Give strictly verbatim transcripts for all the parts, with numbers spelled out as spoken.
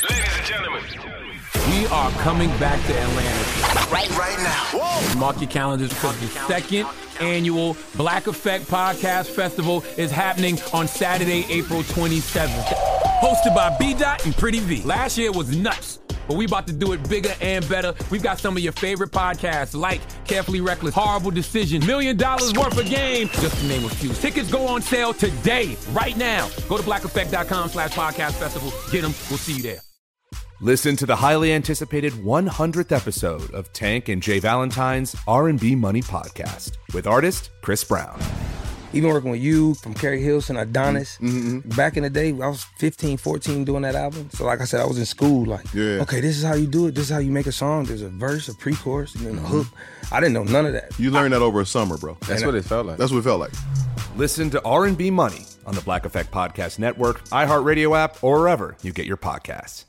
Ladies and gentlemen, we are coming back to Atlanta. Right, right now. Whoa. Mark your calendars because the second annual Black Effect Podcast Festival is happening on Saturday, April twenty-seventh. Hosted by B-Dot and Pretty V. Last year was nuts, but we about to do it bigger and better. We've got some of your favorite podcasts like Carefully Reckless, Horrible Decision, Million Dollars Worth of Game, just to name a few. Tickets go on sale today, right now. Go to black effect dot com slash podcast festival. Get them. We'll see you there. Listen to the highly anticipated one hundredth episode of Tank and Jay Valentine's R and B Money Podcast with artist Chris Brown. Even working with you, from Carrie Hilson, Adonis. Mm-hmm. Back in the day, I was fifteen, fourteen doing that album. So like I said, I was in school like, yeah. okay, this is how you do it. This is how you make a song. There's a verse, a pre-chorus, and then a hook. I didn't know none of that. You learned that over a summer, bro. That's what it felt like. That's what it felt like. Listen to R and B Money on the Black Effect Podcast Network, iHeartRadio app, or wherever you get your podcasts.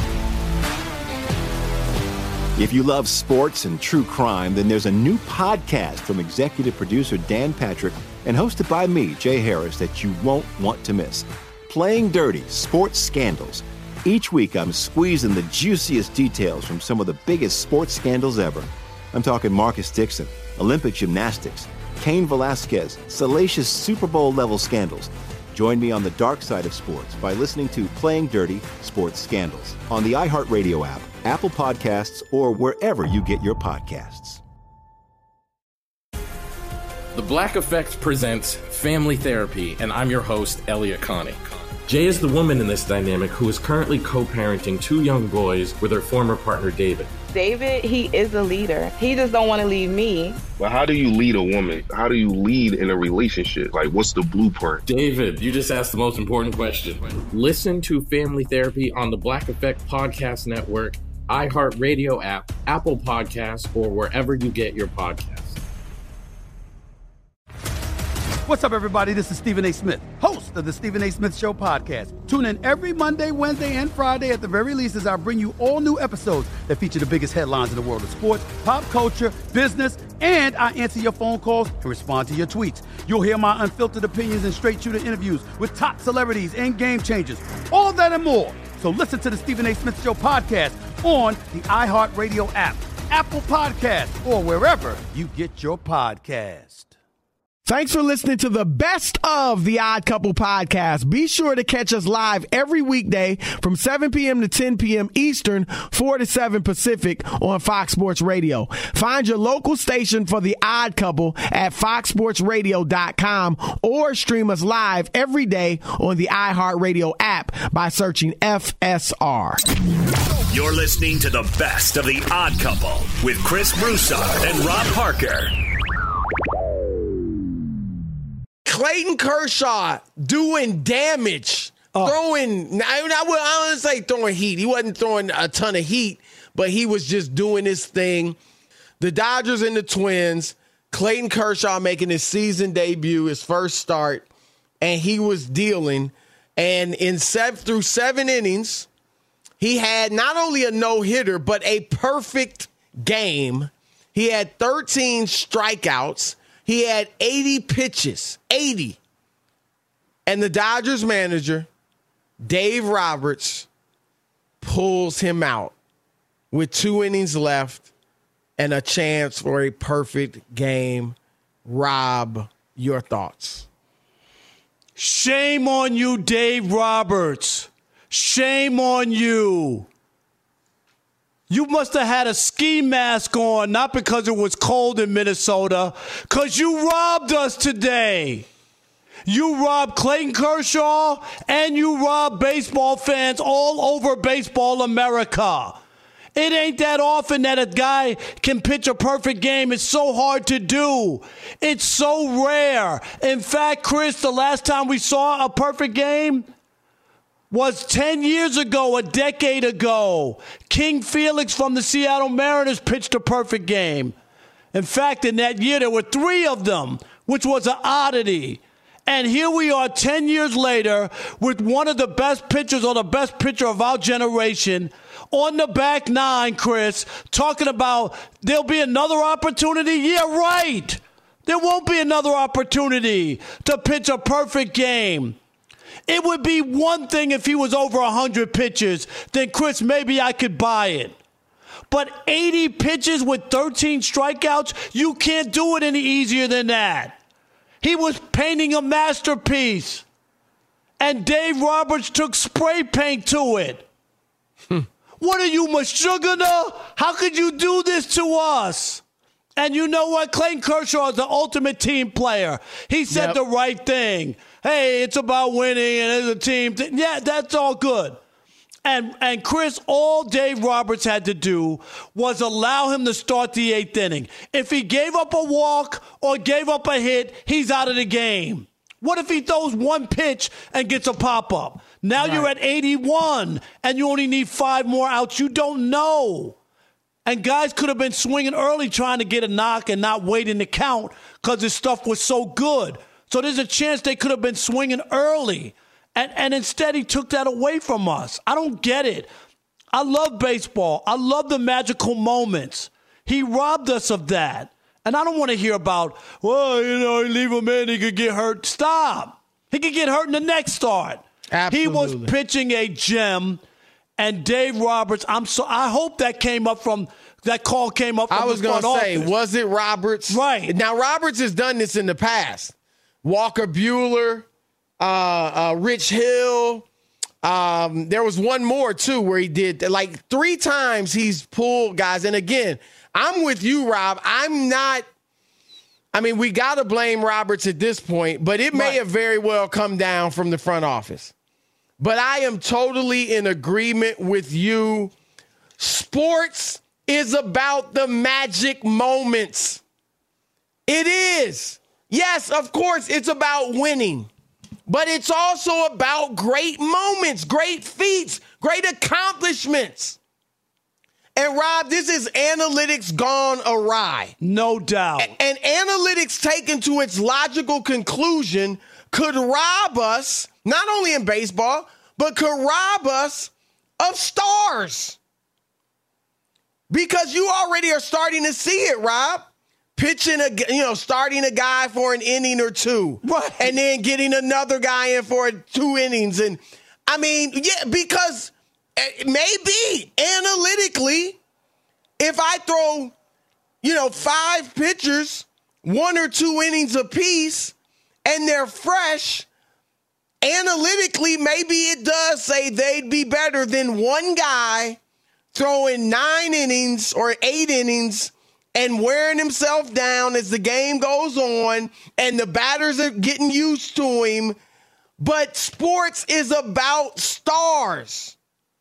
If you love sports and true crime, then there's a new podcast from executive producer Dan Patrick and hosted by me, Jay Harris, that you won't want to miss. Playing Dirty: Sports Scandals. Each week, I'm squeezing the juiciest details from some of the biggest sports scandals ever. I'm talking Marcus Dixon, Olympic gymnastics, Cain Velasquez, salacious Super Bowl-level scandals. Join me on the dark side of sports by listening to Playing Dirty: Sports Scandals on the iHeartRadio app, Apple Podcasts, or wherever you get your podcasts. The Black Effect presents Family Therapy, and I'm your host, Elliot Connie. Jay is the woman in this dynamic who is currently co-parenting two young boys with her former partner, David. David, he is a leader. He just don't want to leave me. But how do you lead a woman? How do you lead in a relationship? Like, what's the blueprint? David, you just asked the most important question. Listen to Family Therapy on the Black Effect Podcast Network, iHeartRadio app, Apple Podcasts, or wherever you get your podcasts. What's up, everybody? This is Stephen A. Smith, host of the Stephen A. Smith Show podcast. Tune in every Monday, Wednesday, and Friday at the very least as I bring you all new episodes that feature the biggest headlines in the world of sports, pop culture, business, and I answer your phone calls and respond to your tweets. You'll hear my unfiltered opinions and straight-shooter interviews with top celebrities and game changers. All that and more. So listen to the Stephen A. Smith Show podcast on the iHeartRadio app, Apple Podcasts, or wherever you get your podcast. Thanks for listening to the best of the Odd Couple podcast. Be sure to catch us live every weekday from seven p.m. to ten p.m. Eastern, four to seven Pacific on Fox Sports Radio. Find your local station for the Odd Couple at fox sports radio dot com or stream us live every day on the iHeartRadio app by searching F S R. You're listening to the best of the Odd Couple with Chris Broussard and Rob Parker. Clayton Kershaw doing damage, oh. throwing, I, I, would, I wouldn't say throwing heat. He wasn't throwing a ton of heat, but he was just doing his thing. The Dodgers and the Twins, Clayton Kershaw making his season debut, his first start, and he was dealing. And in seven, through seven innings, he had not only a no-hitter, but a perfect game. He had thirteen strikeouts. He had eighty pitches, eighty. And the Dodgers manager, Dave Roberts, pulls him out with two innings left and a chance for a perfect game. Rob, your thoughts? Shame on you, Dave Roberts. Shame on you. You must have had a ski mask on, not because it was cold in Minnesota, because you robbed us today. You robbed Clayton Kershaw, and you robbed baseball fans all over baseball America. It ain't that often that a guy can pitch a perfect game. It's so hard to do. It's so rare. In fact, Chris, the last time we saw a perfect game was ten years ago, a decade ago. King Felix from the Seattle Mariners pitched a perfect game. In fact, in that year, there were three of them, which was an oddity. And here we are ten years later with one of the best pitchers or the best pitcher of our generation on the back nine, Chris, talking about there'll be another opportunity. Yeah, right. There won't be another opportunity to pitch a perfect game. It would be one thing if he was over one hundred pitches. Then, Chris, maybe I could buy it. But eighty pitches with thirteen strikeouts, you can't do it any easier than that. He was painting a masterpiece. And Dave Roberts took spray paint to it. Hmm. What are you, Meshuggah? How could you do this to us? And you know what? Clayton Kershaw is the ultimate team player. He said yep. the right thing. Hey, it's about winning and it's a team thing. Yeah, that's all good. And and Chris, all Dave Roberts had to do was allow him to start the eighth inning. If he gave up a walk or gave up a hit, he's out of the game. What if he throws one pitch and gets a pop-up? Now right. you're at eighty-one, and you only need five more outs. You don't know. And guys could have been swinging early trying to get a knock and not waiting to count because his stuff was so good. So there's a chance they could have been swinging early. And, and instead, he took that away from us. I don't get it. I love baseball. I love the magical moments. He robbed us of that. And I don't want to hear about, well, you know, leave him in, he could get hurt. Stop. He could get hurt in the next start. Absolutely. He was pitching a gem. And Dave Roberts, I'm so I hope that came up from that call came up from I was the front gonna say, office. Was it Roberts? Right. Now Roberts has done this in the past. Walker Buehler, uh, uh, Rich Hill. Um, there was one more too where he did like three times he's pulled guys. And again, I'm with you, Rob. I'm not I mean, we gotta blame Roberts at this point, but it may right. have very well come down from the front office. But I am totally in agreement with you. Sports is about the magic moments. It is. Yes, of course, it's about winning. But it's also about great moments, great feats, great accomplishments. And, Rob, this is analytics gone awry. No doubt. And, and analytics taken to its logical conclusion could rob us, not only in baseball, but could rob us of stars. Because you already are starting to see it, Rob. Pitching, a, you know, starting a guy for an inning or two. Right. And then getting another guy in for two innings. And, I mean, yeah, because maybe analytically, if I throw, you know, five pitchers, one or two innings apiece, and they're fresh, analytically, maybe it does say they'd be better than one guy throwing nine innings or eight innings and wearing himself down as the game goes on and the batters are getting used to him. But sports is about stars.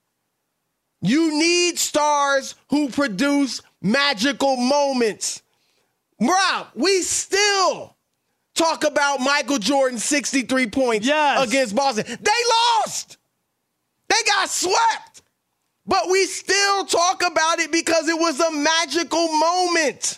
You need stars who produce magical moments. Rob, we still talk about Michael Jordan's sixty-three points yes. against Boston. They lost. They got swept. But we still talk about it because it was a magical moment.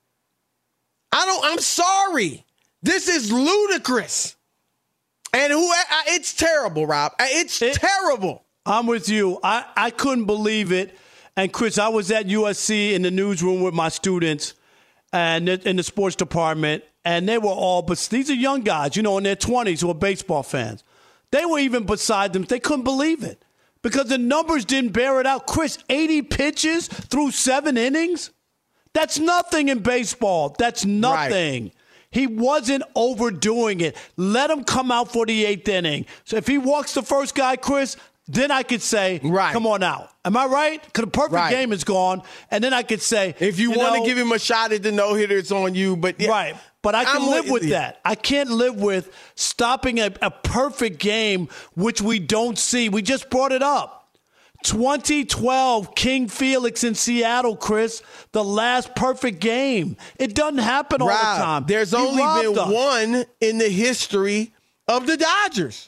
I don't, I'm sorry. This is ludicrous. And who? It's terrible, Rob. It's it, terrible. I'm with you. I, I couldn't believe it. And Chris, I was at U S C in the newsroom with my students and in the sports department. And they were all, but these are young guys, you know, in their twenties who are baseball fans. They were even beside them. They couldn't believe it because the numbers didn't bear it out. Chris, eighty pitches through seven innings? That's nothing in baseball. That's nothing. Right. He wasn't overdoing it. Let him come out for the eighth inning. So if he walks the first guy, Chris, then I could say, right. come on out. Am I right? Because the perfect right. game is gone. And then I could say, if you, you want know, to give him a shot at the no-hitter, it's on you. But yeah, right. But I can I'm live with yeah. that. I can't live with stopping a, a perfect game, which we don't see. We just brought it up. twenty twelve, King Felix in Seattle, Chris, the last perfect game. It doesn't happen all Rob, the time. There's he only been us. one in the history of the Dodgers.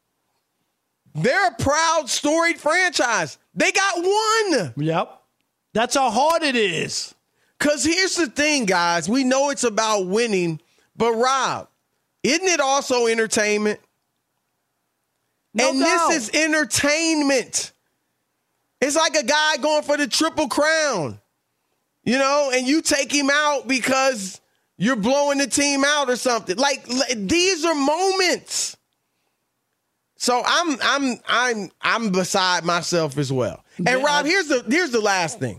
They're a proud, storied franchise. They got one. Yep. That's how hard it is. Because here's the thing, guys. We know it's about winning, but Rob, isn't it also entertainment? No and doubt. this is entertainment. It's like a guy going for the Triple Crown, you know, and you take him out because you're blowing the team out or something. Like, these are moments. So I'm I'm I'm I'm beside myself as well. And Yeah, Rob, I- here's the here's the last thing.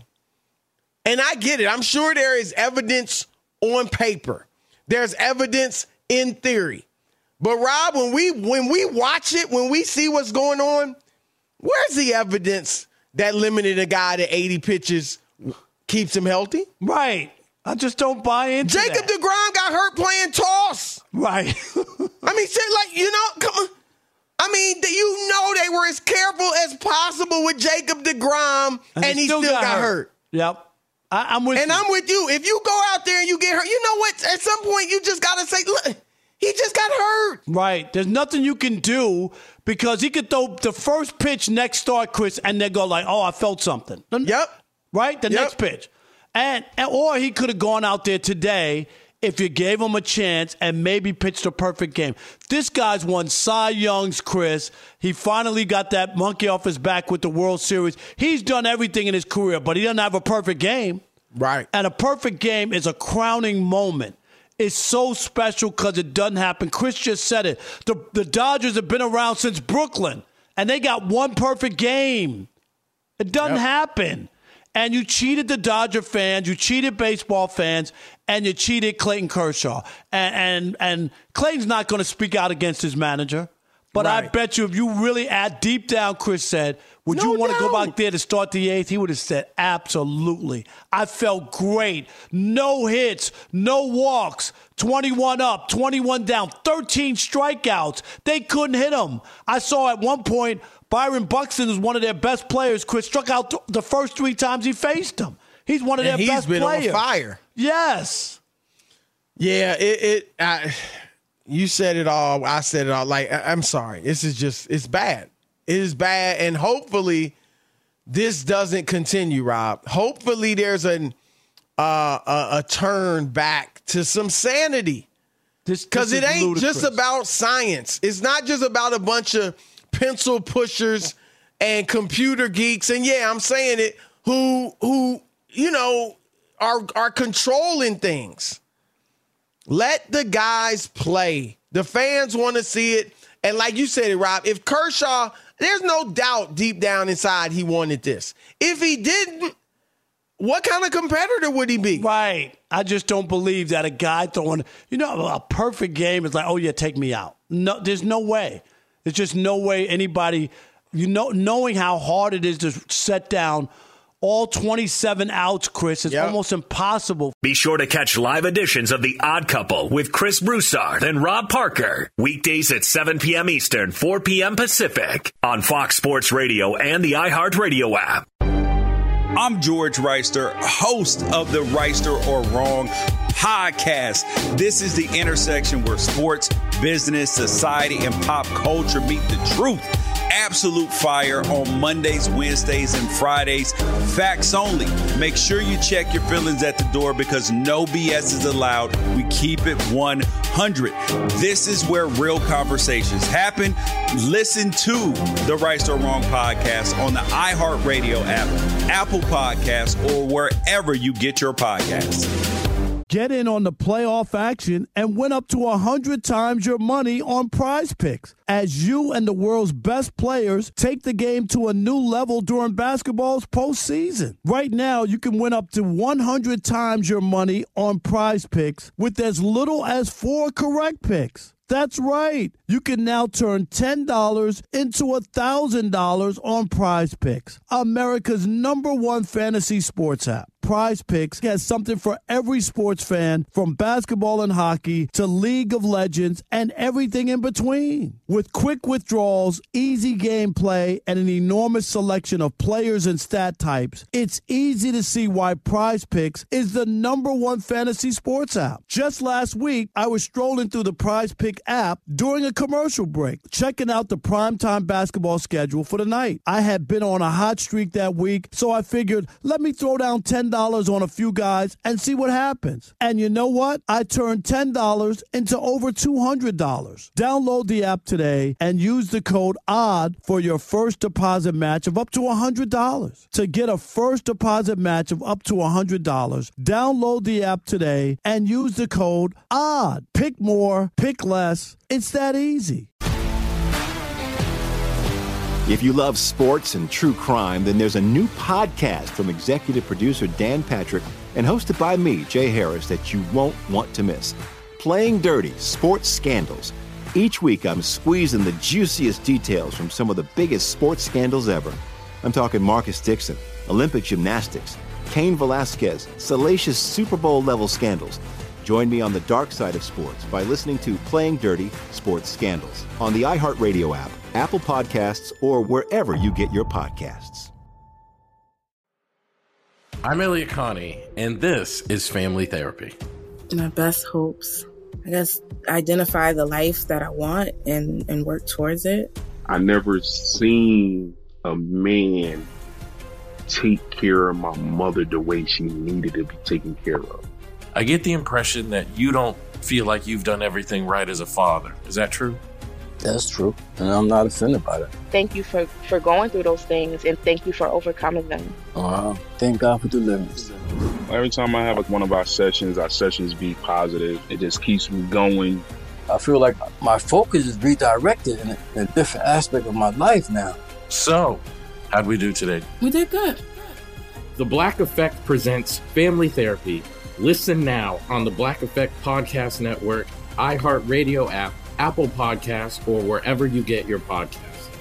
And I get it. I'm sure there is evidence on paper. There's evidence in theory. But Rob, when we when we watch it, when we see what's going on, where's the evidence that limiting a guy to eighty pitches keeps him healthy? Right. I just don't buy into Jacob that. deGrom got hurt playing toss. Right. I mean, shit, like, you know, come on. I mean, you know they were as careful as possible with Jacob deGrom, and, and he still, still got, got hurt. hurt. Yep. I, I'm with and you. I'm with you. If you go out there and you get hurt, you know what? At some point, you just got to say, look, he just got hurt. Right. There's nothing you can do because he could throw the first pitch next start, Chris, and they go like, oh, I felt something. Yep. Right? The yep. next pitch. And, and or he could have gone out there today if you gave him a chance and maybe pitched a perfect game. This guy's won Cy Youngs, Chris. He finally got that monkey off his back with the World Series. He's done everything in his career, but he doesn't have a perfect game. Right. And a perfect game is a crowning moment. It's so special because it doesn't happen. Chris just said it. The, the Dodgers have been around since Brooklyn, and they got one perfect game. It doesn't yep. happen. And you cheated the Dodger fans, you cheated baseball fans, and you cheated Clayton Kershaw. And and, and Clayton's not going to speak out against his manager. But right. I bet you if you really add deep down, Chris said, would no you want to go back there to start the eighth? He would have said, absolutely. I felt great. No hits, no walks, twenty-one up, twenty-one down, thirteen strikeouts. They couldn't hit him. I saw at one point Byron Buxton is one of their best players. Chris struck out th- the first three times he faced him. He's one of and their he's best been players. On fire. Yes. Yeah, it. it I, you said it all. I said it all. Like, I, I'm sorry. This is just, it's bad. It is bad. And hopefully this doesn't continue, Rob. Hopefully there's an, uh, a, a turn back to some sanity. Because it ain't ludicrous. Just about science. It's not just about a bunch of pencil pushers and computer geeks. And yeah, I'm saying it, who, who, you know, are, are controlling things. Let the guys play. The fans want to see it. And like you said it, Rob, if Kershaw, there's no doubt deep down inside he wanted this. If he didn't, what kind of competitor would he be? Right. I just don't believe that a guy throwing, you know, a perfect game is like, oh, yeah, take me out. No, there's no way. There's just no way anybody, you know, knowing how hard it is to set down all twenty-seven outs, Chris, it's yep. almost impossible. Be sure to catch live editions of The Odd Couple with Chris Broussard and Rob Parker. Weekdays at seven p.m. Eastern, four p.m. Pacific on Fox Sports Radio and the iHeartRadio app. I'm George Reister, host of the Reister or Wrong podcast. This is the intersection where sports, business, society, and pop culture meet the truth. Absolute fire on Mondays, Wednesdays, and Fridays. Facts only. Make sure you check your feelings at the door because no B S is allowed. We keep it one hundred. This is where real conversations happen. Listen to the Right or Wrong podcast on the iHeartRadio app, Apple Podcasts, or wherever you get your podcasts. Get in on the playoff action and win up to one hundred times your money on Prize Picks as you and the world's best players take the game to a new level during basketball's postseason. Right now, you can win up to one hundred times your money on Prize Picks with as little as four correct picks. That's right. You can now turn ten dollars into one thousand dollars on Prize Picks, America's number one fantasy sports app. Prize Picks has something for every sports fan, from basketball and hockey to League of Legends and everything in between. With quick withdrawals, easy gameplay, and an enormous selection of players and stat types, it's easy to see why Prize Picks is the number one fantasy sports app. Just last week, I was strolling through the Prize Pick app during a commercial break, checking out the primetime basketball schedule for the night. I had been on a hot streak that week, so I figured, let me throw down ten dollars on a few guys and see what happens. And you know what? I turned ten dollars into over two hundred dollars. Download the app today and use the code ODD for your first deposit match of up to one hundred dollars. To get a first deposit match of up to one hundred dollars, download the app today and use the code ODD. Pick more, pick less. It's that easy. If you love sports and true crime, then there's a new podcast from executive producer Dan Patrick and hosted by me, Jay Harris, that you won't want to miss. Playing Dirty: Sports Scandals. Each week, I'm squeezing the juiciest details from some of the biggest sports scandals ever. I'm talking Marcus Dixon, Olympic gymnastics, Cain Velasquez, salacious Super Bowl-level scandals. Join me on the dark side of sports by listening to Playing Dirty: Sports Scandals on the iHeartRadio app, Apple Podcasts, or wherever you get your podcasts. I'm Elliot Connie, and this is Family Therapy. My best hopes, I guess, identify the life that I want and, and work towards it. I never seen a man take care of my mother the way she needed to be taken care of. I get the impression that you don't feel like you've done everything right as a father. Is that true? That's true, and I'm not offended by that. Thank you for, for going through those things, and thank you for overcoming them. Uh, thank God for deliverance. Every time I have like one of our sessions, our sessions be positive. It just keeps me going. I feel like my focus is redirected in a, in a different aspect of my life now. So, how'd we do today? We did good. The Black Effect presents Family Therapy. Listen now on the Black Effect Podcast Network, iHeartRadio app, Apple Podcasts, or wherever you get your podcasts.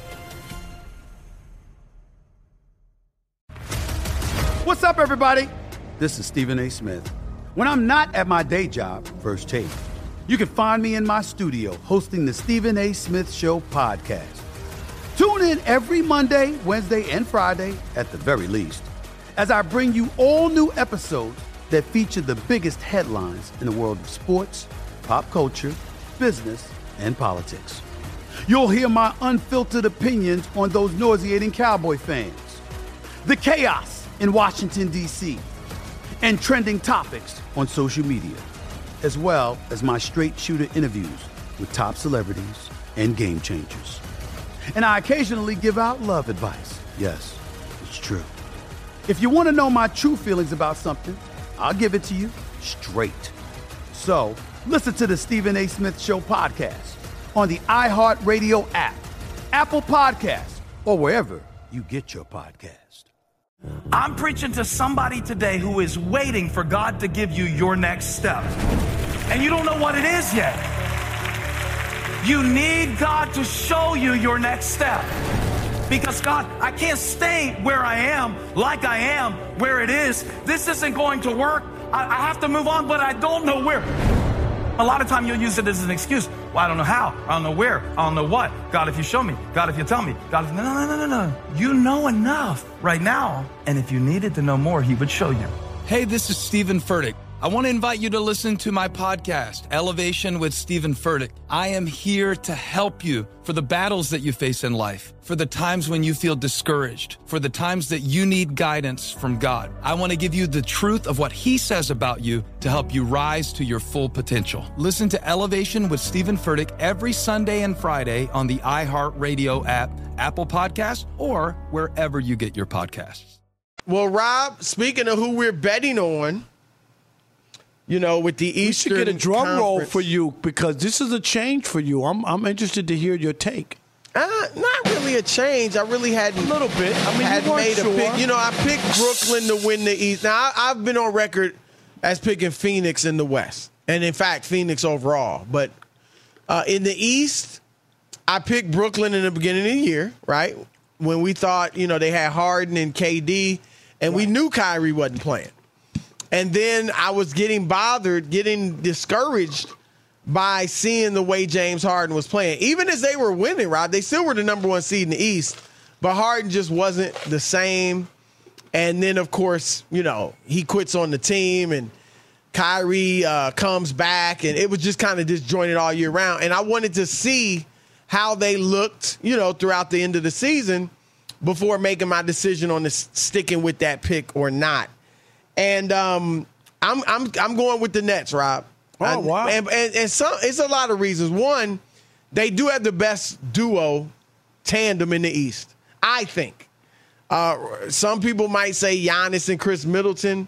What's up, everybody? This is Stephen A. Smith. When I'm not at my day job, First Take, you can find me in my studio hosting the Stephen A. Smith Show podcast. Tune in every Monday, Wednesday, and Friday, at the very least, as I bring you all new episodes that feature the biggest headlines in the world of sports, pop culture, business, and politics. You'll hear my unfiltered opinions on those nauseating Cowboy fans, the chaos in Washington, D C, and trending topics on social media, as well as my straight shooter interviews with top celebrities and game changers. And I occasionally give out love advice. Yes, it's true. If you want to know my true feelings about something, I'll give it to you straight. So, listen to the Stephen A. Smith Show podcast on the iHeartRadio app, Apple Podcasts, or wherever you get your podcast. I'm preaching to somebody today who is waiting for God to give you your next step. And you don't know what it is yet. You need God to show you your next step. Because God, I can't stay where I am, like I am, where it is. This isn't going to work. I, I have to move on, but I don't know where. A lot of time you'll use it as an excuse. Well, I don't know how. I don't know where. I don't know what. God, if you show me. God, if you tell me. God, if... No, no, no, no, no. You know enough right now. And if you needed to know more, he would show you. Hey, this is Stephen Furtick. I want to invite you to listen to my podcast, Elevation with Stephen Furtick. I am here to help you for the battles that you face in life, for the times when you feel discouraged, for the times that you need guidance from God. I want to give you the truth of what he says about you to help you rise to your full potential. Listen to Elevation with Stephen Furtick every Sunday and Friday on the iHeartRadio app, Apple Podcasts, or wherever you get your podcasts. Well, Rob, speaking of who we're betting on, you know, with the Eastern We should get a drum Conference. roll for you because this is a change for you. I'm I'm interested to hear your take. Uh, not really a change. I really hadn't. A little bit. I mean, hadn't you weren't made sure. a pick. You know, I picked Brooklyn to win the East. Now, I, I've been on record as picking Phoenix in the West, and in fact, Phoenix overall. But uh, in the East, I picked Brooklyn in the beginning of the year, right? When we thought, you know, they had Harden and K D, and we knew Kyrie wasn't playing. And then I was getting bothered, getting discouraged by seeing the way James Harden was playing. Even as they were winning, Rob, they still were the number one seed in the East, but Harden just wasn't the same. And then, of course, you know, he quits on the team and Kyrie uh, comes back, and it was just kind of disjointed all year round. And I wanted to see how they looked, you know, throughout the end of the season before making my decision on this, sticking with that pick or not. And um, I'm I'm I'm going with the Nets, Rob. Oh, I, wow. And, and, and some, it's a lot of reasons. One, they do have the best duo tandem in the East, I think. Uh, some people might say Giannis and Chris Middleton.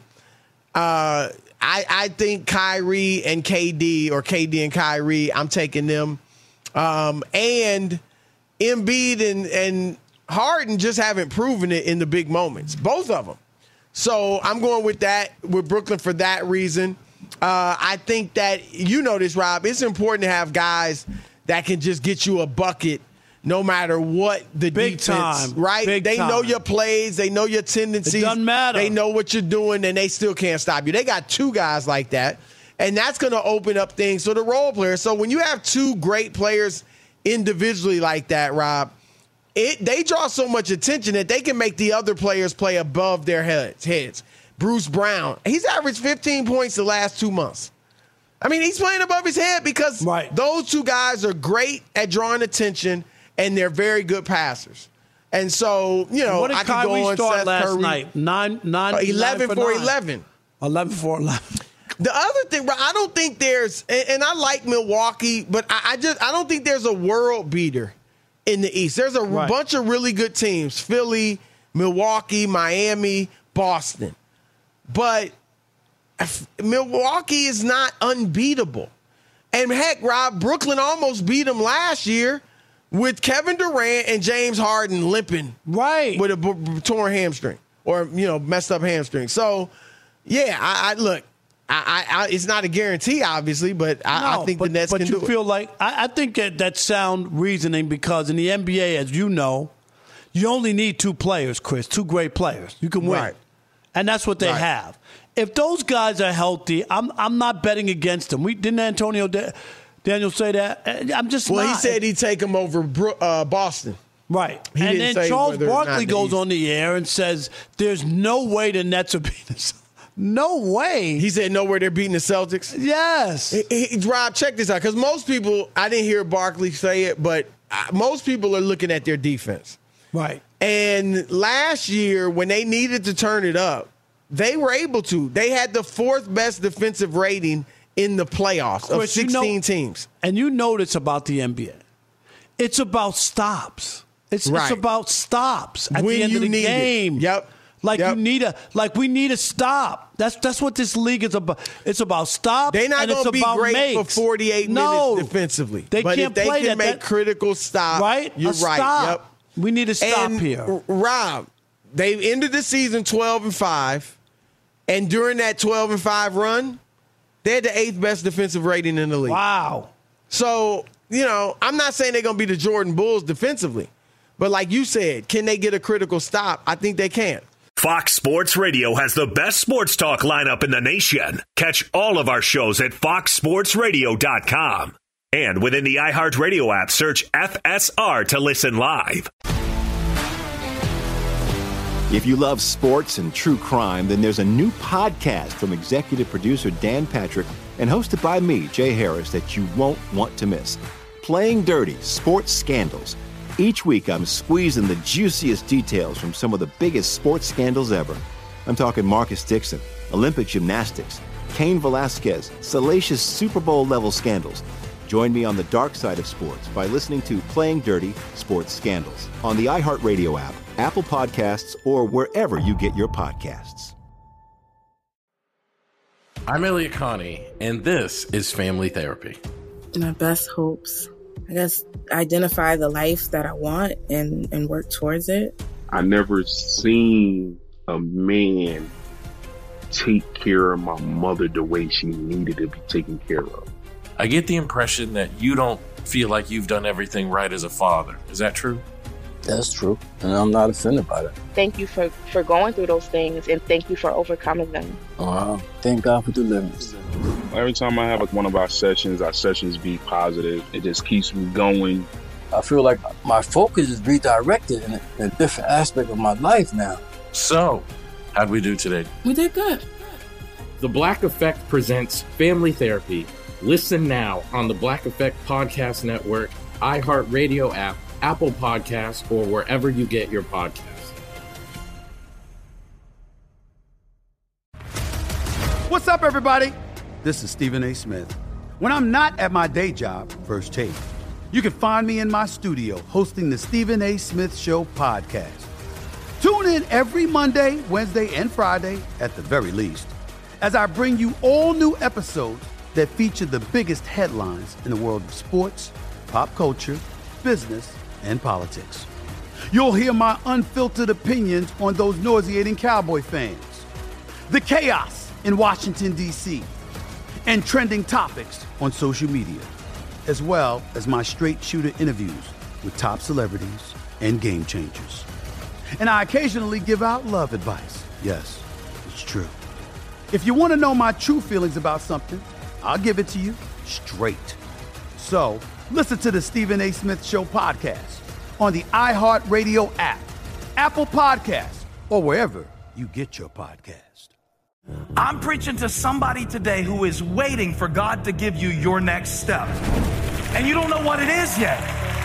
Uh, I, I think Kyrie and K D, or K D and Kyrie, I'm taking them. Um, and Embiid and, and Harden just haven't proven it in the big moments, both of them. So I'm going with that, with Brooklyn for that reason. Uh, I think that, you know this, Rob, it's important to have guys that can just get you a bucket no matter what the Big defense, time. right? Big they time. know your plays. They know your tendencies. It doesn't matter. They know what you're doing, and they still can't stop you. They got two guys like that, and that's going to open up things for the role players. So when you have two great players individually like that, Rob, it they draw so much attention that they can make the other players play above their heads. heads. Bruce Brown, he's averaged fifteen points the last two months. I mean, he's playing above his head because right. those two guys are great at drawing attention, and they're very good passers. And so, you know, what did I could Kyrie go on start Seth last Curry. night? Nine, nine, Uh, eleven nine for nine. eleven. eleven for eleven. The other thing, I don't think there's, and, and I like Milwaukee, but I, I just I don't think there's a world beater in the East. There's a Right. bunch of really good teams: Philly, Milwaukee, Miami, Boston. But if- Milwaukee is not unbeatable. And heck, Rob, Brooklyn almost beat them last year with Kevin Durant and James Harden limping right with a b- b- torn hamstring or, you know, messed up hamstring. So, yeah, I, I look, I, I, I, it's not a guarantee, obviously, but I, No, I think but, the Nets but can you do feel it. like I, I think that that's sound reasoning because in the N B A, as you know, you only need two players, Chris, two great players. You can win, Right. and that's what they Right. have. If those guys are healthy, I'm I'm not betting against them. We didn't Antonio Da- Daniel say that. I'm just Well, not. he said he'd take him over Bro- uh, Boston. Right. He and didn't then say Charles whether or not Barkley the goes East- on the air and says, "There's no way the Nets are beating us." No way. He said nowhere they're beating the Celtics. Yes. He, he, Rob, check this out, because most people, I didn't hear Barkley say it, but uh, most people are looking at their defense. Right. And last year, when they needed to turn it up, they were able to. They had the fourth best defensive rating in the playoffs of Chris, you sixteen know- teams. And you know this about the N B A. It's about stops. It's, Right. it's about stops at When the end you of the need it. game. Yep. Like Yep. you need a like we need a stop. That's that's what this league is about. It's about stops. They're not and it's going to be about great makes. for forty-eight no. minutes defensively. They but can't if they play can that, make that- critical stops, Right? You're A right. stop. Yep. We need a stop and here. R- Rob, they ended the season twelve and five, and during that twelve and five run, they had the eighth best defensive rating in the league. Wow. So, you know, I'm not saying they're going to be the Jordan Bulls defensively, but like you said, can they get a critical stop? I think they can. Fox Sports Radio has the best sports talk lineup in the nation. Catch all of our shows at fox sports radio dot com. And within the iHeartRadio app, search F S R to listen live. If you love sports and true crime, then there's a new podcast from executive producer Dan Patrick and hosted by me, Jay Harris, that you won't want to miss. Playing Dirty: Sports Scandals. Each week, I'm squeezing the juiciest details from some of the biggest sports scandals ever. I'm talking Marcus Dixon, Olympic gymnastics, Cain Velasquez, salacious Super Bowl-level scandals. Join me on the dark side of sports by listening to Playing Dirty: Sports Scandals on the iHeartRadio app, Apple Podcasts, or wherever you get your podcasts. I'm Elliot Connie, and this is Family Therapy. My best hopes, I guess, identify the life that I want and, and work towards it. I never seen a man take care of my mother the way she needed to be taken care of. I get the impression that you don't feel like you've done everything right as a father. Is that true? That's true, and I'm not offended by that. Thank you for, for going through those things, and thank you for overcoming them. Wow. Thank God for deliverance. Every time I have like one of our sessions, our sessions be positive. It just keeps me going. I feel like my focus is redirected in a, in a different aspect of my life now. So, how'd we do today? We did good. The Black Effect presents Family Therapy. Listen now on the Black Effect Podcast Network, iHeartRadio app, Apple Podcasts, or wherever you get your podcasts. What's up, everybody? This is Stephen A. Smith. When I'm not at my day job, First Take, you can find me in my studio hosting the Stephen A. Smith Show podcast. Tune in every Monday, Wednesday, and Friday, at the very least, as I bring you all new episodes that feature the biggest headlines in the world of sports, pop culture, business, and politics. You'll hear my unfiltered opinions on those nauseating Cowboy fans, the chaos in Washington, D C, and trending topics on social media, as well as my straight shooter interviews with top celebrities and game changers. And I occasionally give out love advice. Yes, it's true. If you want to know my true feelings about something, I'll give it to you straight. So listen to the Stephen A. Smith Show podcast on the iHeartRadio app, Apple Podcasts, or wherever you get your podcast. I'm preaching to somebody today who is waiting for God to give you your next step. And you don't know what it is yet.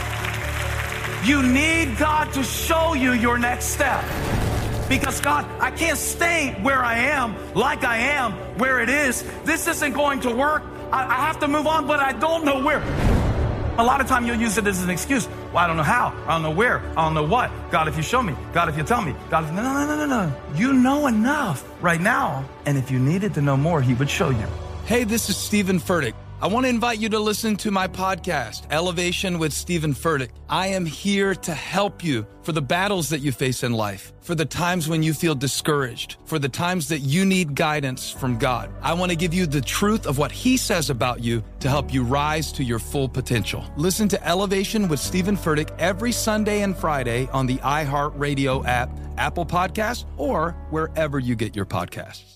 You need God to show you your next step. Because God, I can't stay where I am, like I am, where it is. This isn't going to work. I, I have to move on, but I don't know where. A lot of time you'll use it as an excuse. Well, I don't know how. I don't know where. I don't know what. God, if you show me. God, if you tell me. God, if... No, no, no, no, no. You know enough right now. And if you needed to know more, he would show you. Hey, this is Stephen Furtick. I want to invite you to listen to my podcast, Elevation with Stephen Furtick. I am here to help you for the battles that you face in life, for the times when you feel discouraged, for the times that you need guidance from God. I want to give you the truth of what he says about you to help you rise to your full potential. Listen to Elevation with Stephen Furtick every Sunday and Friday on the iHeartRadio app, Apple Podcasts, or wherever you get your podcasts.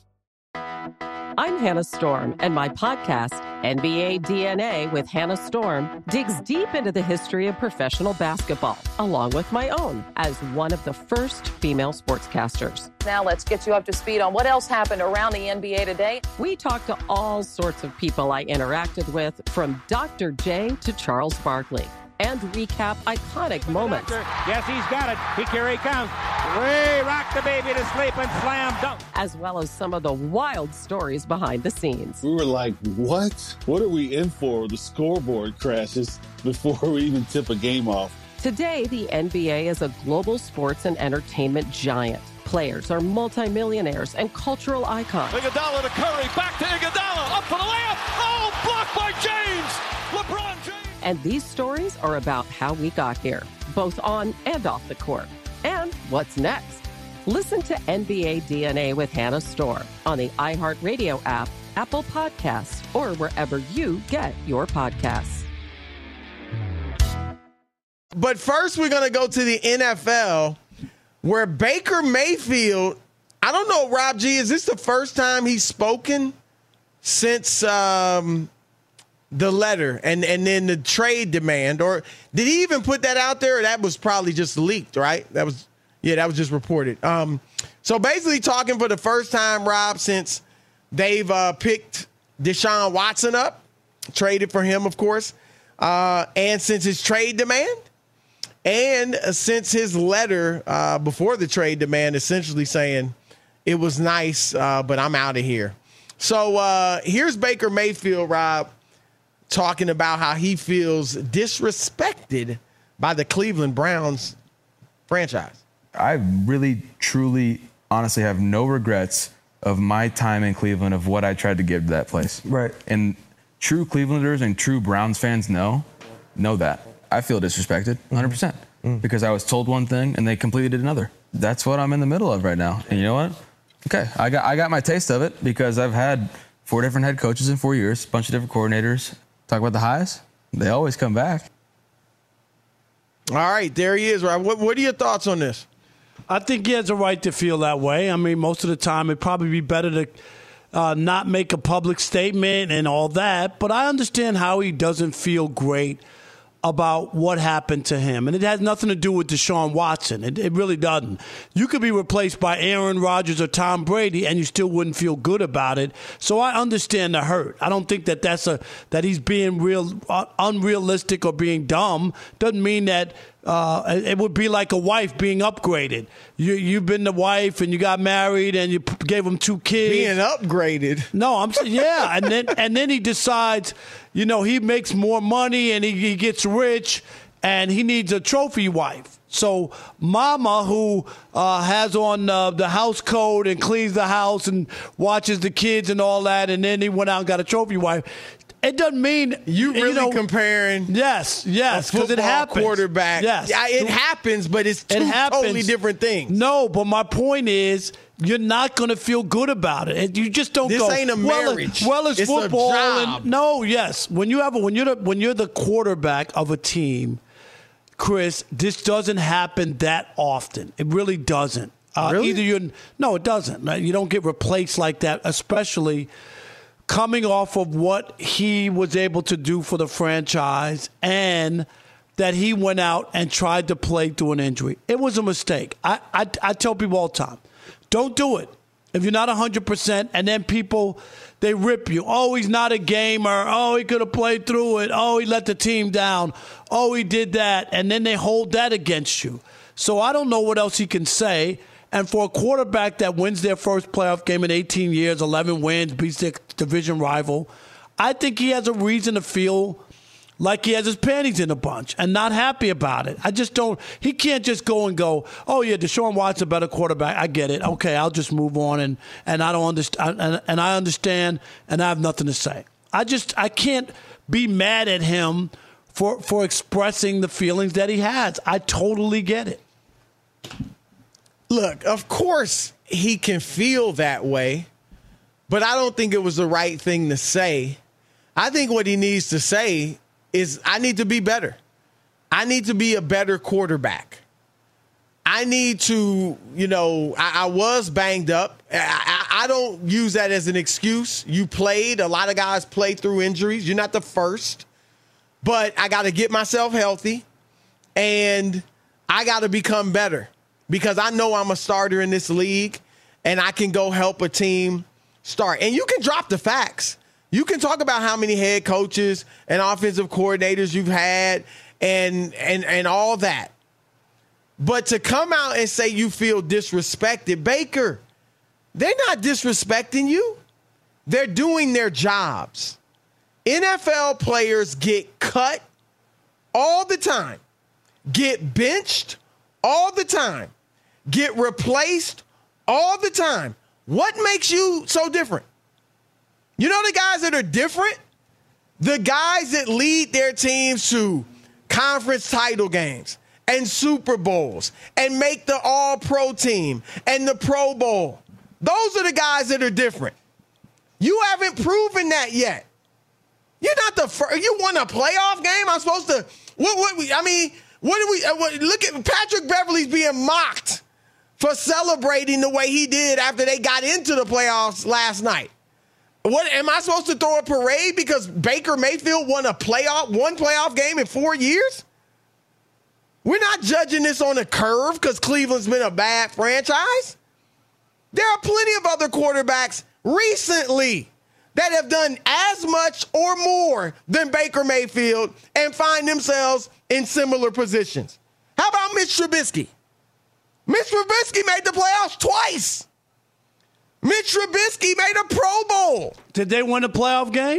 I'm Hannah Storm, and my podcast, N B A D N A with Hannah Storm, digs deep into the history of professional basketball, along with my own, as one of the first female sportscasters. Now let's get you up to speed on what else happened around the N B A today. We talked to all sorts of people I interacted with, from Doctor J to Charles Barkley, and recap iconic moments. Yes, he's got it. He, here he comes. Way rock the baby to sleep and slam dunk. As well as some of the wild stories behind the scenes. We were like, what? What are we in for? The scoreboard crashes before we even tip a game off. Today, the N B A is a global sports and entertainment giant. Players are multimillionaires and cultural icons. Iguodala to Curry, back to Iguodala, up for the layup. Oh, blocked by James. LeBron James. And these stories are about how we got here, both on and off the court. And what's next? Listen to N B A D N A with Hannah Storm on the iHeartRadio app, Apple Podcasts, or wherever you get your podcasts. But first, we're going to go to the N F L, where Baker Mayfield, I don't know, Rob G, is this the first time he's spoken since um, the letter and, and then the trade demand? Or did he even put that out there? Or that was probably just leaked, right? That was, yeah, that was just reported. Um, so basically talking for the first time, Rob, since they've uh, picked Deshaun Watson up, traded for him, of course, uh, and since his trade demand. And since his letter uh, before the trade demand, essentially saying it was nice, uh, but I'm out of here. So uh, here's Baker Mayfield, Rob, talking about how he feels disrespected by the Cleveland Browns franchise. I really, truly, honestly have no regrets of my time in Cleveland, of what I tried to give to that place. Right. And true Clevelanders and true Browns fans know, know that. I feel disrespected one hundred percent mm-hmm. because I was told one thing and they completely did another. That's what I'm in the middle of right now. And you know what? Okay, I got I got my taste of it because I've had four different head coaches in four years, a bunch of different coordinators. Talk about the highs. They always come back. All right, there he is, Rob. What, what are your thoughts on this? I think he has a right to feel that way. I mean, most of the time it'd probably be better to uh, not make a public statement and all that. But I understand how he doesn't feel great about what happened to him. And it has nothing to do with Deshaun Watson. It, it really doesn't. You could be replaced by Aaron Rodgers or Tom Brady and you still wouldn't feel good about it. So I understand the hurt. I don't think that that's a that he's being real uh, unrealistic or being dumb. Doesn't mean that uh, it would be like a wife being upgraded. You, you've been the wife and you got married and you gave him two kids. Being upgraded. No, I'm saying, yeah. And then, and then he decides, you know, he makes more money and he, he gets rich and he needs a trophy wife. So mama, who uh, has on uh, the house coat and cleans the house and watches the kids and all that, and then he went out and got a trophy wife. it doesn't mean you really you know, comparing. Yes, yes, because it happens. Quarterback. Yes, yeah, it happens, but it's two it happens. totally different things. No, but my point is, you're not going to feel good about it. You just don't this go. This ain't a well, marriage. Well, it's, it's football. A job. And, no, yes. When you have a, when you're the, when you're the quarterback of a team, Chris, this doesn't happen that often. It really doesn't. Uh, really? Either you no, it doesn't. You don't get replaced like that, especially coming off of what he was able to do for the franchise and that he went out and tried to play through an injury. It was a mistake. I, I, I tell people all the time, don't do it. If you're not one hundred percent and then people, they rip you. Oh, he's not a gamer. Oh, he could have played through it. Oh, he let the team down. Oh, he did that. And then they hold that against you. So I don't know what else he can say. And for a quarterback that wins their first playoff game in eighteen years, eleven wins, beats their division rival, I think he has a reason to feel like he has his panties in a bunch and not happy about it. I just don't – he can't just go and go, oh, yeah, Deshaun Watson's a better quarterback. I get it. Okay, I'll just move on, and, and I don't understand, and, and I understand, and I have nothing to say. I just – I can't be mad at him for, for expressing the feelings that he has. I totally get it. Look, of course he can feel that way, but I don't think it was the right thing to say. I think what he needs to say is, I need to be better. I need to be a better quarterback. I need to, you know, I, I was banged up. I, I, I don't use that as an excuse. You played. A lot of guys play through injuries. You're not the first. But I got to get myself healthy, and I got to become better. Because I know I'm a starter in this league, and I can go help a team start. And you can drop the facts. You can talk about how many head coaches and offensive coordinators you've had and and and all that. But to come out and say you feel disrespected, Baker, they're not disrespecting you. They're doing their jobs. N F L players get cut all the time, get benched all the time, get replaced all the time. What makes you so different? You know the guys that are different? The guys that lead their teams to conference title games and Super Bowls and make the All-Pro team and the Pro Bowl. Those are the guys that are different. You haven't proven that yet. You're not the first. You won a playoff game? I'm supposed to what, – what, I mean, what do we uh, – what, look at Patrick Beverley's being mocked for celebrating the way he did after they got into the playoffs last night. What am I supposed to throw a parade because Baker Mayfield won a playoff, one playoff game in four years? We're not judging this on a curve because Cleveland's been a bad franchise. There are plenty of other quarterbacks recently that have done as much or more than Baker Mayfield and find themselves in similar positions. How about Mitch Trubisky? Mitch Trubisky made the playoffs twice. Mitch Trubisky made a Pro Bowl. Did they win a playoff game?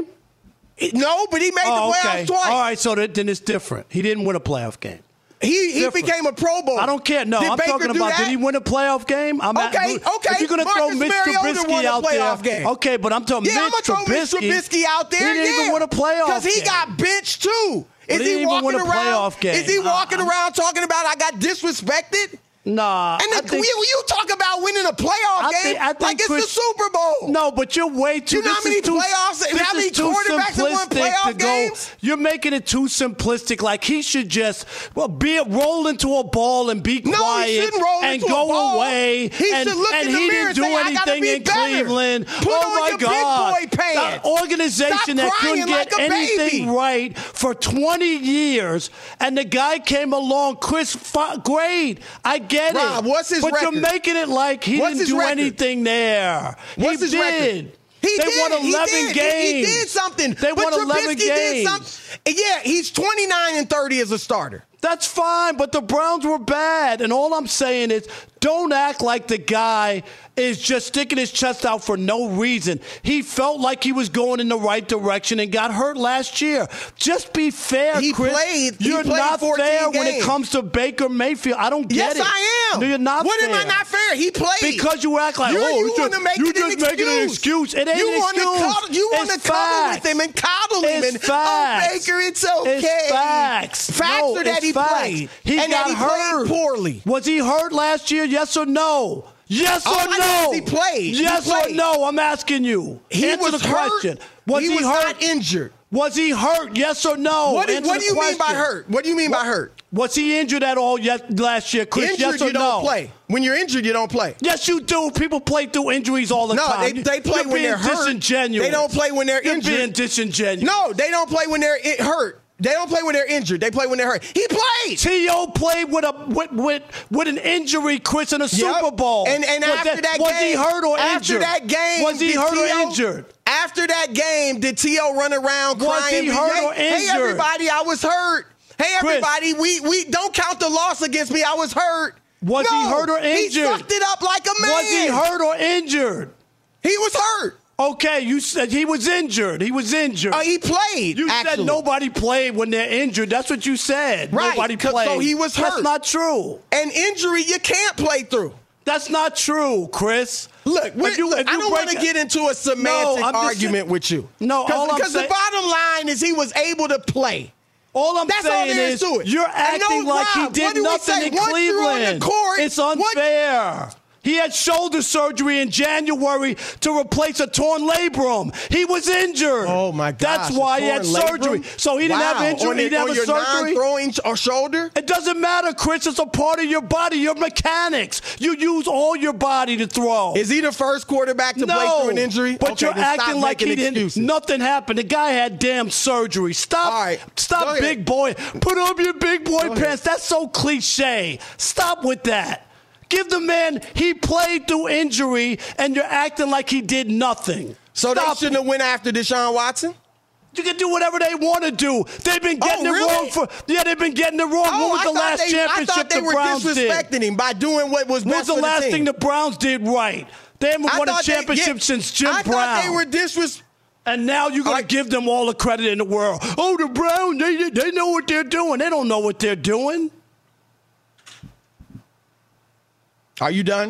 No, but he made oh, the playoffs okay. twice. All right, so that, then it's different. He didn't win a playoff game. He he Different. became a Pro Bowl. I don't care. No, did I'm Baker talking about, that? did he win a playoff game? I'm okay, at, okay. If you're going to throw Mitch Mariota Trubisky won a out playoff there. Game. Okay, but I'm talking yeah, Mitch I'm gonna throw Mitch Trubisky out there. He didn't yeah. even win a playoff game. Because he got benched too. Is he, he, didn't walking even win a around? playoff game. Is he walking uh, around talking about I got disrespected? Nah. And the, think, you, you talk about winning a playoff I game think, I think like Chris, it's the Super Bowl. No, but you're way too. You know this how many is too, playoffs? This how many is too quarterbacks have won simplistic playoff to go. games? You're making it too simplistic. Like he should just well be roll into a ball and be no, quiet he shouldn't roll and into go a ball. away. He and, should look and in the he mirror didn't do and say, anything be in better. Cleveland. Put oh on my your God! big boy pants. The organization Stop that couldn't like get anything baby. right for twenty years, and the guy came along, Chris F- Grade. I get Rob, it. what's his but record? you're making it like he What's didn't do record? anything there. What's he his did. record? He they did. won eleven he did. games. He, he did something. They but won eleven Trubisky games. Did something. Yeah, he's twenty-nine and thirty as a starter. That's fine, but the Browns were bad. And all I'm saying is don't act like the guy is just sticking his chest out for no reason. He felt like he was going in the right direction and got hurt last year. Just be fair, He Chris. played- he You're played not fourteen fair when it games. comes to Baker Mayfield. I don't get Yes, it. I am. No, you're not What fair. am I not fair? He played. Because you act like, you, oh, you you want to just, make you it an just making an excuse. It ain't you an wanna excuse. Cuddle, you want to It's cuddle facts. with him and coddle him. It's and, facts. Oh, Baker, it's okay. It's facts. Facts No, are that it's he facts. played. He and got that he hurt. played poorly. Was he hurt last year? Yes or no? Yes All or I know no? is he played. He Yes played. or no? I'm asking you. He Answer was the hurt. question. Was he he, was hurt? not injured. Was he hurt? Yes or no? What, is, Answer what the do you mean by question. hurt? What do you mean by hurt? Was he injured at all yet last year, Chris? Injured, yes or you no? don't play. When you're injured, you don't play. Yes, you do. People play through injuries all the No, time. they, they play You're when being they're hurt. disingenuous. They don't play when they're You're injured. being disingenuous. No, they don't play when they're i- hurt. They don't play when they're injured. They play when they're hurt. He played. T O played with a with with, with an injury, Chris, in a Yep. Super Bowl. And and was after that, was game, he hurt or after injured? that game, was he did hurt T O or injured? After that game, did T O run around Was crying? he hurt hey, or Hey, injured? everybody, I was hurt. Hey, Chris. everybody, we we don't count the loss against me. I was hurt. Was No, he hurt or injured? He sucked it up like a man. Was he hurt or injured? He was hurt. Okay, you said he was injured. He was injured. Uh, he played. You actually. said nobody played when they're injured. That's what you said. Right. Nobody 'cause- played. So he was hurt. That's not true. An injury you can't play through. That's not true, Chris. Look, we, If you- look if you I don't break want to it- get into a semantic No, I'm just argument saying- with you. No, all I'm because the saying- bottom line is he was able to play. All I'm That's all saying there is is to it. you're And acting no, like Rob, he what did do we nothing say? in Once you're on the Cleveland. court, It's what- unfair. He had shoulder surgery in January to replace a torn labrum. He was injured. Oh my gosh! That's why a he had torn surgery. labrum? So he didn't Wow. have injury. On he your- didn't on have a your surgery. non-throwing or shoulder. It doesn't matter, Chris. It's a part of your body. Your mechanics. You use all your body to throw. Is he the first quarterback to no, play through an injury? But Okay, you're then stop acting like he making didn't. excuses. Nothing happened. The guy had damn surgery. Stop. All right, go Stop, ahead. big boy. Put up your big boy Go ahead. pants. That's so cliche. Stop with that. Give the man. He played through injury, and you're acting like he did nothing. So Stop. they shouldn't have went after Deshaun Watson? You can do whatever they want to do. They've been getting Oh, it really? wrong for. Yeah, they've been getting it wrong. Oh, what was I the thought last they, championship I thought they the were Browns did? disrespecting him by doing what was What best was the for last the team. thing the Browns did right? They haven't I won a thought they- championship yeah, since Jim I Brown. thought they were disrespecting. And now you're going to give them all the credit in the world. Oh, the Browns, they, they know what they're doing. They don't know what they're doing. Are you done?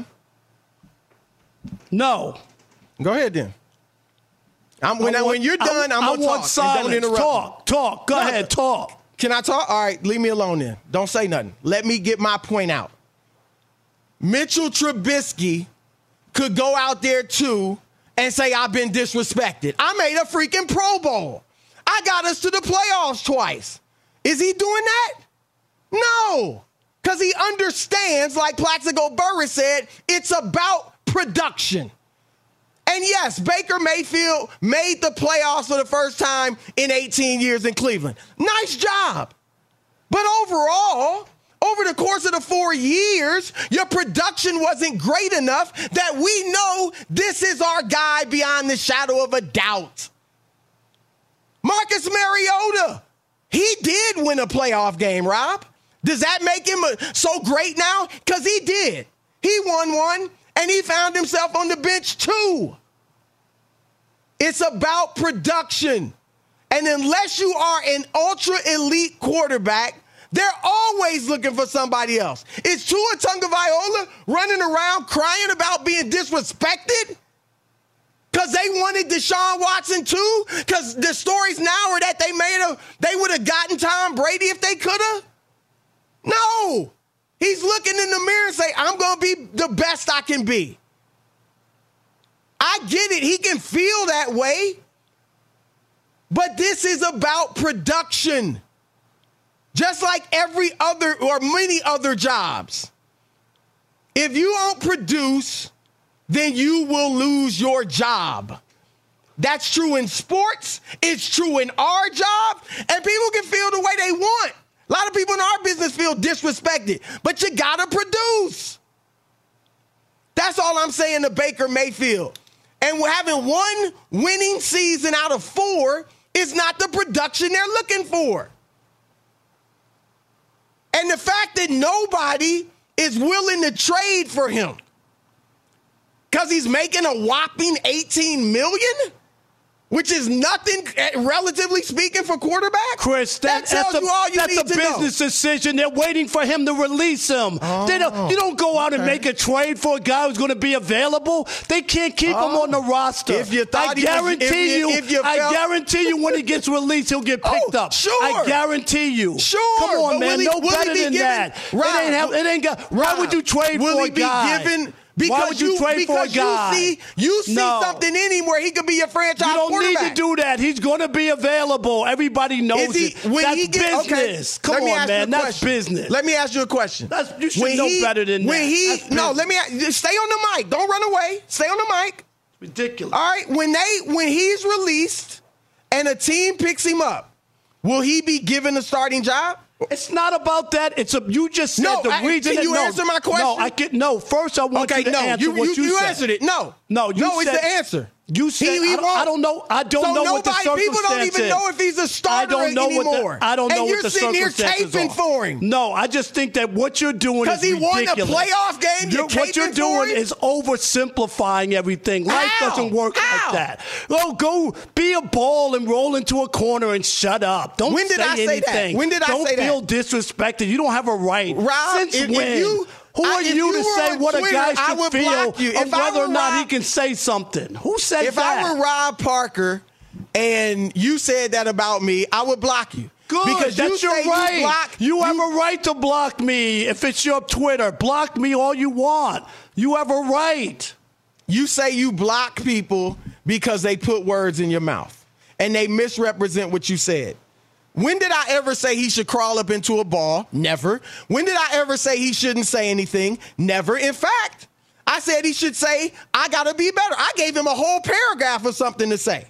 No. Go ahead then. I'm, when, I I want- when you're done, I, I'm I going to want talk. silence. And don't interrupt Talk, talk. Go No, ahead, talk. Can I talk? All right, leave me alone then. Don't say nothing. Let me get my point out. Mitchell Trubisky could go out there too and say, I've been disrespected. I made a freaking Pro Bowl. I got us to the playoffs twice. Is he doing that? No. Because he understands, like Plaxico Burress said, it's about production. And yes, Baker Mayfield made the playoffs for the first time in eighteen years in Cleveland. Nice job. But overall, over the course of the four years, your production wasn't great enough that we know this is our guy beyond the shadow of a doubt. Marcus Mariota, he did win a playoff game, Rob. Does that make him so great now? Because he did. He won one, and he found himself on the bench too. It's about production. And unless you are an ultra elite quarterback, they're always looking for somebody else. Is Tua Tagovailoa running around crying about being disrespected? Because they wanted Deshaun Watson too? Because the stories now are that they made a, they would have gotten Tom Brady if they could have? No. He's looking in the mirror and say, I'm going to be the best I can be. I get it. He can feel that way. But this is about production. Just like every other or many other jobs. If you don't produce, then you will lose your job. That's true in sports. It's true in our job. And people can feel the way they want. A lot of people in our business feel disrespected. But you got to produce. That's all I'm saying to Baker Mayfield. And having one winning season out of four is not the production they're looking for. And the fact that nobody is willing to trade for him because he's making a whopping eighteen million dollars, which is nothing, relatively speaking, for quarterback. Chris, that, that tells that's a, you all you that's need a to business know. decision. They're waiting for him to release him. Oh, they don't, you don't go out okay. and make a trade for a guy who's going to be available. They can't keep Oh. him on the roster. If you thought I he was- guarantee if you- you, if you I felt- guarantee you, when he gets released, he'll get picked Oh, up. sure. I guarantee you. Sure. Come on, but man. will he- No will he better be than given- that. Rob, it ain't. Have, it ain't got. Why Rob, would you trade will for he a be guy? given? Why Because would you, you trade for a because guy? you see you see No. something in him where he could be a franchise You don't quarterback. need to do that. He's going to be available. Everybody knows Is he, it. when That's he get, business. Okay, Come let me on, ask man. You a That's question. business. Let me ask you a question. That's, you should when know he, better than when that. He, That's no, business. let me just stay on the mic. Don't run away. Stay on the mic. Ridiculous. All right. When they when he's released and a team picks him up, will he be given a starting job? It's not about that. It's a you just said No, the I- reason. can that, you no, answer my question? No, I get no. First, I want Okay, you to no, answer you, what you, you, you said. answered it. No, No, you no, said, it's the answer. You said He- he I, don't, won't. I don't know. I don't so know what the nobody, circumstance people don't even is. know if he's a starter I don't know anymore. What the, I don't and know you're what the sitting here circumstances caping are. for him. No, I just think that what you're doing is because he won a ridiculous. playoff game. You're You're, what you're caping doing for him? is oversimplifying everything. Life How? doesn't work How? like that. Oh, go be a ball and roll into a corner and shut up. Don't When did say I say that? anything. When did I don't say that? feel disrespected. You don't have a right. Rob, Since if- if when? you- Who I- are if you you to were say on what Twitter, a guy I should would feel block you. of If I whether or were not Rob- he can say something? Who said If that? I were Rob Parker and you said that about me, I would block you. Good, because that's you your say right. You, block, you have a right to block me if it's your Twitter. Block me all you want. You have a right. You say you block people because they put words in your mouth and they misrepresent what you said. When did I ever say he should crawl up into a ball? Never. When did I ever say he shouldn't say anything? Never. In fact, I said he should say, I got to be better. I gave him a whole paragraph of something to say.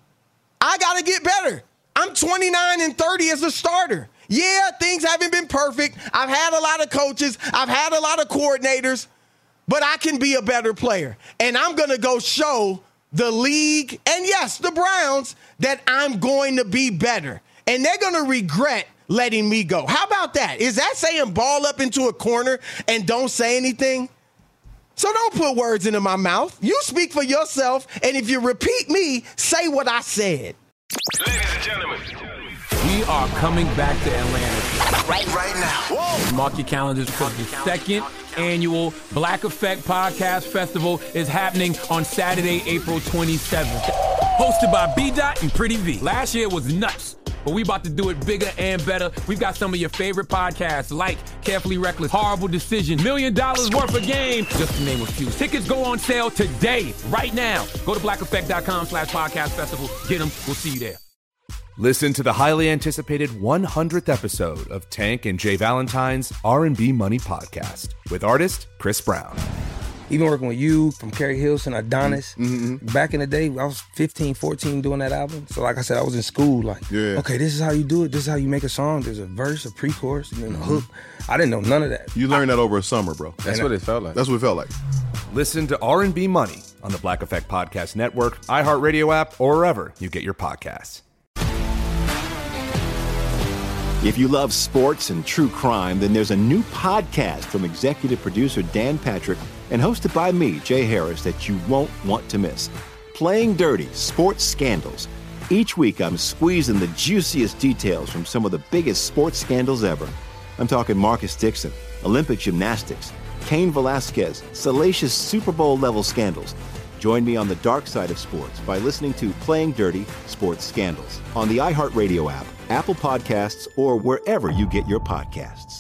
I got to get better. I'm twenty-nine and thirty as a starter. Yeah, things haven't been perfect. I've had a lot of coaches. I've had a lot of coordinators, but I can be a better player. And I'm going to go show the league and, yes, the Browns that I'm going to be better. And they're going to regret letting me go. How about that? Is that saying ball up into a corner and don't say anything? So don't put words into my mouth. You speak for yourself, and if you repeat me, say what I said. Ladies and gentlemen, we are coming back to Atlanta. Right, right now. Whoa. Mark your calendars because the second annual Black Effect Podcast Festival is happening on Saturday, April twenty-seventh. Hosted by B-Dot and Pretty V. Last year was nuts, but we about to do it bigger and better. We've got some of your favorite podcasts like Carefully Reckless, Horrible Decision, Million Dollars Worth of Game, just to name a few. Tickets go on sale today, right now. Go to black effect dot com slash podcast festival. Get them. We'll see you there. Listen to the highly anticipated one hundredth episode of Tank and Jay Valentine's R and B Money Podcast with artist Chris Brown. Even working with you, from Kerry Hilson, Adonis. Mm-hmm. Back in the day, I was fifteen, fourteen doing that album. So like I said, I was in school like, Yeah. okay, this is how you do it. This is how you make a song. There's a verse, a pre-chorus, and then a hook. I didn't know none of that. You learned that over a summer, bro. That's what it felt like. That's what it felt like. Listen to R and B Money on the Black Effect Podcast Network, iHeartRadio app, or wherever you get your podcasts. If you love sports and true crime, then there's a new podcast from executive producer Dan Patrick and hosted by me, Jay Harris, that you won't want to miss. Playing Dirty: Sports Scandals. Each week, I'm squeezing the juiciest details from some of the biggest sports scandals ever. I'm talking Marcus Dixon, Olympic gymnastics, Cain Velasquez, salacious Super Bowl-level scandals. Join me on the dark side of sports by listening to Playing Dirty: Sports Scandals on the iHeartRadio app, Apple Podcasts, or wherever you get your podcasts.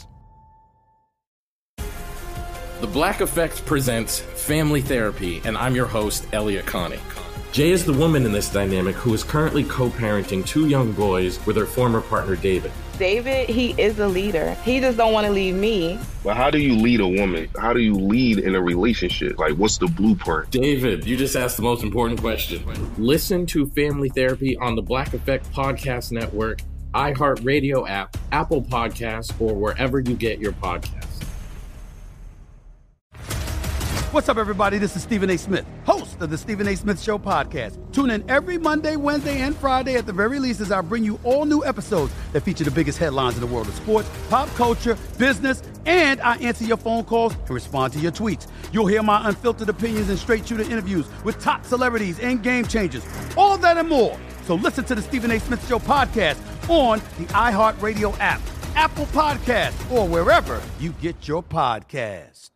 The Black Effect presents Family Therapy, and I'm your host, Elliot Connie. Jay is the woman in this dynamic who is currently co-parenting two young boys with her former partner, David. David, he is a leader. He just don't want to leave me. But how do you lead a woman? How do you lead in a relationship? Like, what's the blueprint? David, you just asked the most important question. Listen to Family Therapy on the Black Effect Podcast Network, iHeartRadio app, Apple Podcasts, or wherever you get your podcasts. What's up, everybody? This is Stephen A. Smith, host of the Stephen A. Smith Show podcast. Tune in every Monday, Wednesday, and Friday at the very least as I bring you all new episodes that feature the biggest headlines in the world of sports, pop culture, business, and I answer your phone calls and respond to your tweets. You'll hear my unfiltered opinions and straight-shooter interviews with top celebrities and game changers. All that and more. So listen to the Stephen A. Smith Show podcast on the iHeartRadio app, Apple Podcasts, or wherever you get your podcasts.